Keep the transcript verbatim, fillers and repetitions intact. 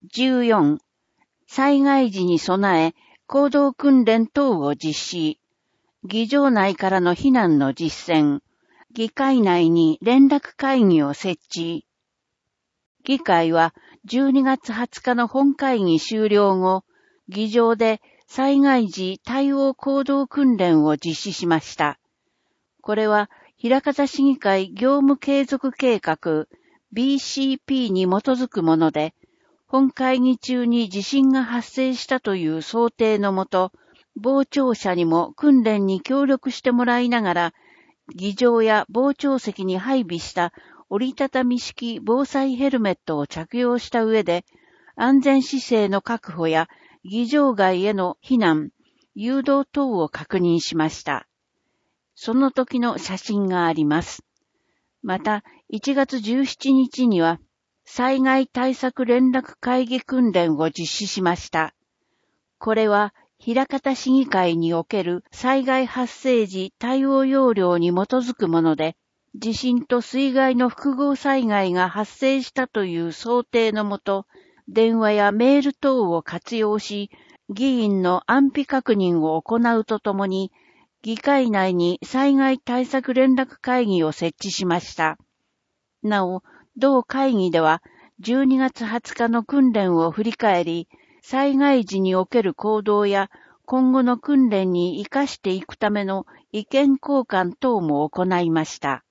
じゅうよん、災害時に備え、行動訓練等を実施。議場内からの避難の実践。議会内に連絡会議を設置。議会はじゅうにがつはつかの本会議終了後、議場で災害時対応行動訓練を実施しました。これは、枚方市議会業務継続計画 ビーシーピー に基づくもので、本会議中に地震が発生したという想定のもと、傍聴者にも訓練に協力してもらいながら、議場や傍聴席に配備した折りたたみ式防災ヘルメットを着用した上で、安全姿勢の確保や議場外への避難、誘導等を確認しました。その時の写真があります。また、いちがつじゅうしちにちには、災害対策連絡会議訓練を実施しました。これは、枚方市議会における災害発生時対応要領に基づくもので、地震と水害の複合災害が発生したという想定のもと、電話やメール等を活用し、議員の安否確認を行うとともに、議会内に災害対策連絡会議を設置しました。なお、同会議では、じゅうにがつはつかの訓練を振り返り、災害時における行動や今後の訓練に生かしていくための意見交換等も行いました。